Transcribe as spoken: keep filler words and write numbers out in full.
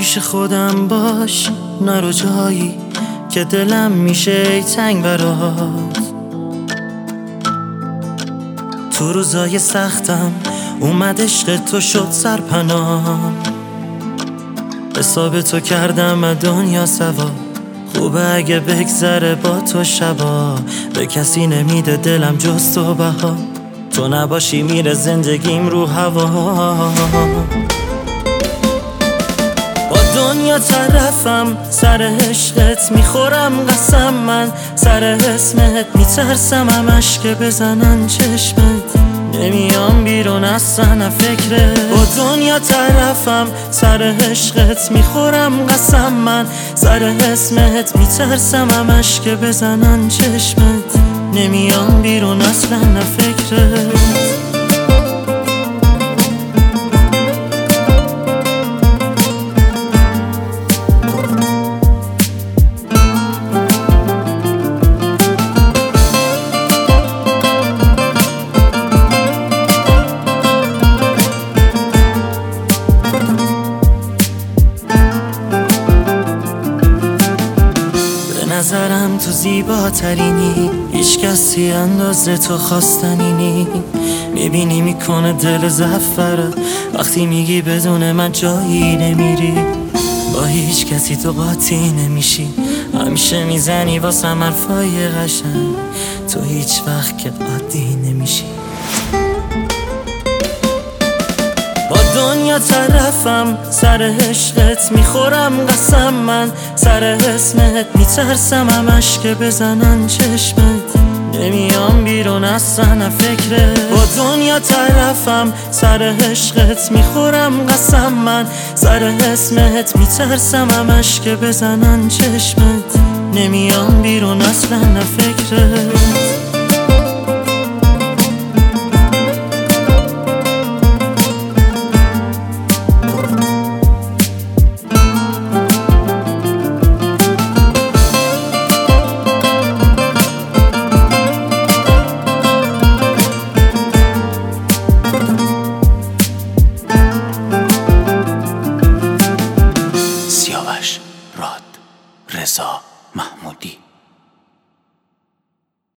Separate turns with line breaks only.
پیش خودم باش، نرو جایی که دلم میشه ای تنگ برات. تو روزای سختم اومد عشق تو شد سرپنام. حساب تو کردم و دنیا سوا، خوبه اگه بگذره با تو شبا. به کسی نمیده دلم جز تو بها، تو نباشی میره زندگیم رو هوا. با دنیا طرفم، سر عشقت میخورم قسم. من سر اسمت میترسم همش که بزنن چشمت. نمیام بیرون اصلا فکرت. با دنیا طرفم، سر عشقت میخورم قسم. من سر اسمت میترسم همش که بزنن چشمت. نمیام بیرون اصلا فکرت. نظرم تو زیباترینی، هیچ کسی اندازه تو خواستنی نی. میبینی میکنه دل زفره وقتی میگی بدون من جایی نمیری. با هیچ کسی تو قاطی نمیشی، همیشه میزنی واسه من حرفای قشنگ. تو هیچ وقت که عادی نمیشی. با دنیا طرفم، سر عشقت میخورم قسم. من سر اسمت میترسم همش که بزنن چشمت. نمیام بیرون اصلا فکرت. با دنیا طرفم، سر عشقت میخورم قسم. من سر اسمت میترسم همش که بزنن چشمت. نمیام بیرون اصلا فکرت.